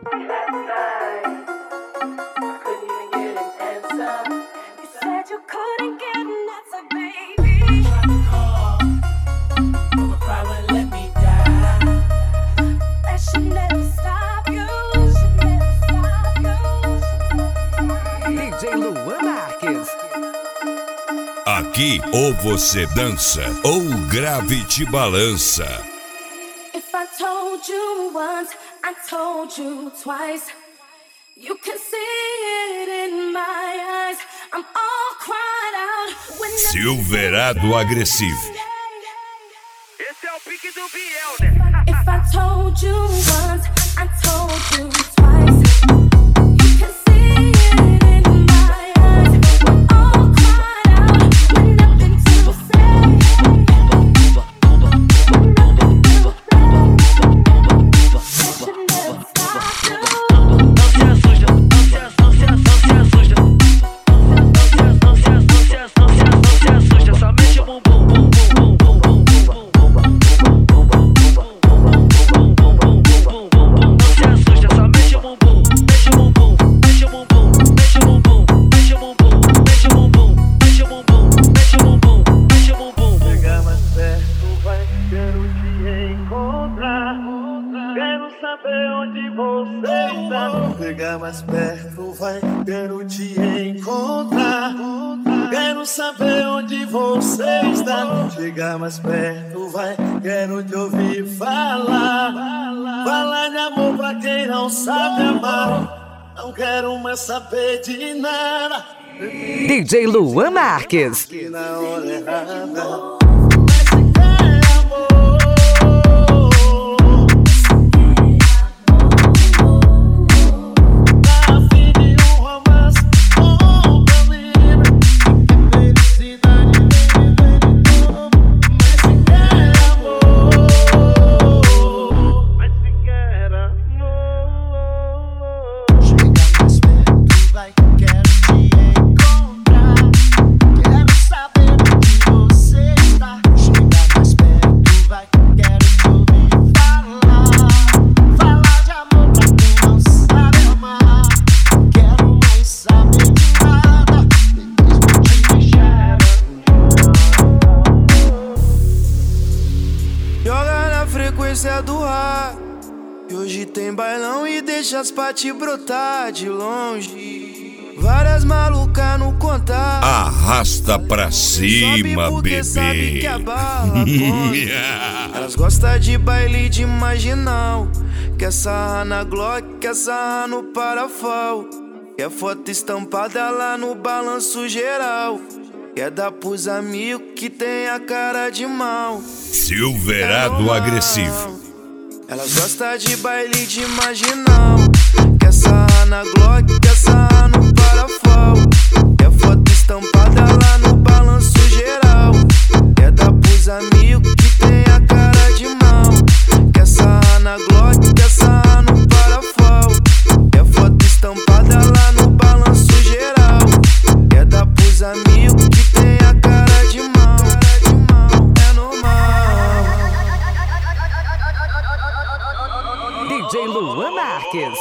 Aqui ou você dança ou o grave te balança. If I told you once, I told you twice. You can see it in my eyes. I'm all cried out when Silverado Agressivo. Esse é o pique do Biel, né? If I told you once, I told you twice. You can see it in my eyes. I'm all cried out with nothing to say. Should never stop you. Chegar mais perto, vai, quero te encontrar. Quero saber onde você está. Chegar mais perto, vai, quero te ouvir falar. Falar de amor pra quem não sabe amar. Não quero mais saber de nada. DJ Luan Marques. Na hora errada. Do ar. E hoje tem bailão e deixa as paty brotar de longe. Várias malucas no contato. Arrasta pra cima, bebê. Sabe que a bala pode. Elas gostam de baile de marginal. Quer sarrar na Glock, quer sarrar no Parafal. Quer foto estampada lá no balanço geral. Quer dar pros amigos que tem a cara de mal. Silverado Agressivo. Elas gostam de baile de marginal. Quer sarrar na Glock, quer sarrar no Parafal. Quer foto estampada lá no balanço geral. Quer dar pros amigos que tem a cara de mal. Quer sarrar na Glock, quer sarrar no Parafal. Quer foto estampada lá no balanço geral. Quer dar pros amigos que tem a cara de mal. É normal. DJ Luan Marques.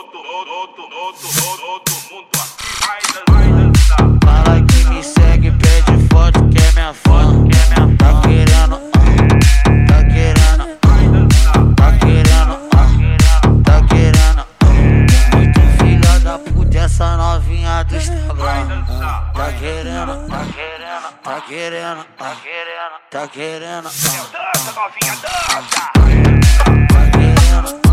Fala que me segue, pede foto, quer minha foto, tá querendo, tá querendo, tá querendo. Muito filha da puta, essa novinha do Instagram. Tá querendo, tá querendo, tá querendo, tá querendo, tá querendo. Dança, novinha, dança. Tá querendo.